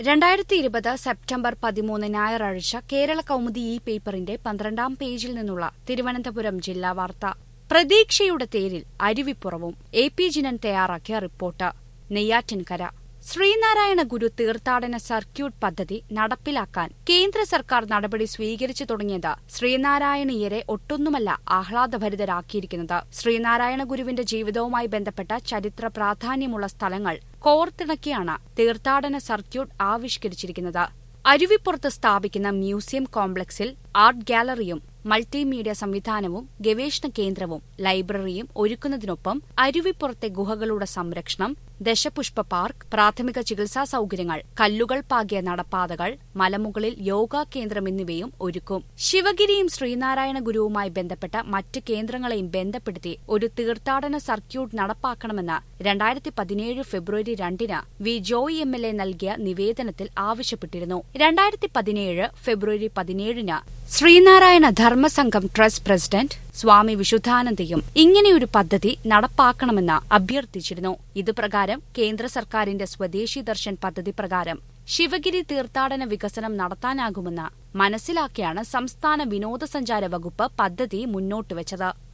2020 September 13 ഞായറാഴ്ച കേരള കൗമുദി ഈ പേപ്പറിന്റെ 12-ാം പേജിൽ നിന്നുള്ള തിരുവനന്തപുരം ജില്ലാ വാർത്ത. പ്രതീക്ഷയുടെ തേരിൽ അരുവിപ്പുറവും. എ പി ജിനൻ തയ്യാറാക്കിയ റിപ്പോർട്ട്. നെയ്യാറ്റിൻകര. ശ്രീനാരായണ ഗുരു തീർത്ഥാടന സർക്യൂട്ട് പദ്ധതി നടപ്പിലാക്കാൻ കേന്ദ്ര സർക്കാർ നടപടി സ്വീകരിച്ചു തുടങ്ങിയത് ശ്രീനാരായണീയരെ ഒട്ടൊന്നുമല്ല ആഹ്ലാദഭരിതരാക്കിയിരിക്കുന്നത്. ശ്രീനാരായണ ഗുരുവിന്റെ ജീവിതവുമായി ബന്ധപ്പെട്ട ചരിത്ര പ്രാധാന്യമുള്ള സ്ഥലങ്ങൾ കോർത്തിണക്കിയാണ് തീർത്ഥാടന സർക്യൂട്ട് ആവിഷ്കരിച്ചിരിക്കുന്നത്. അരുവിപ്പുറത്ത് സ്ഥാപിക്കുന്ന മ്യൂസിയം കോംപ്ലക്സിൽ ആർട്ട് ഗാലറിയും മൾട്ടിമീഡിയ സംവിധാനവും ഗവേഷണ കേന്ദ്രവും ലൈബ്രറിയും ഒരുക്കുന്നതിനൊപ്പം അരുവിപ്പുറത്തെ ഗുഹകളുടെ സംരക്ഷണം, ദശപുഷ്പ പാർക്ക്, പ്രാഥമിക ചികിത്സാ സൌകര്യങ്ങൾ, കല്ലുകൾ പാകിയ നടപ്പാതകൾ, മലമുകളിൽ യോഗാ കേന്ദ്രം എന്നിവയും ഒരുക്കും. ശിവഗിരിയും ശ്രീനാരായണ ഗുരുവുമായി ബന്ധപ്പെട്ട മറ്റ് കേന്ദ്രങ്ങളെയും ബന്ധപ്പെടുത്തി ഒരു തീർത്ഥാടന സർക്യൂട്ട് നടപ്പാക്കണമെന്ന് 2017 ഫെബ്രുവരി 2-ന് വി ജോയ് MLA നൽകിയ നിവേദനത്തിൽ ആവശ്യപ്പെട്ടിരുന്നു. 2017 ഫെബ്രുവരി 17-ന് ശ്രീനാരായണ ധർമ്മസംഘം ട്രസ്റ്റ് പ്രസിഡന്റ് സ്വാമി വിശുദ്ധാനന്ദയും ഇങ്ങനെയൊരു പദ്ധതി നടപ്പാക്കണമെന്ന് അഭ്യർത്ഥിച്ചിരുന്നു. ഇതുപ്രകാരം കേന്ദ്ര സർക്കാരിന്റെ സ്വദേശി ദർശൻ പദ്ധതി പ്രകാരം ശിവഗിരി തീർത്ഥാടന വികസനം നടത്താനാകുമെന്ന് മനസ്സിലാക്കിയാണ് സംസ്ഥാന വിനോദസഞ്ചാര വകുപ്പ് പദ്ധതി മുന്നോട്ടുവച്ചത്.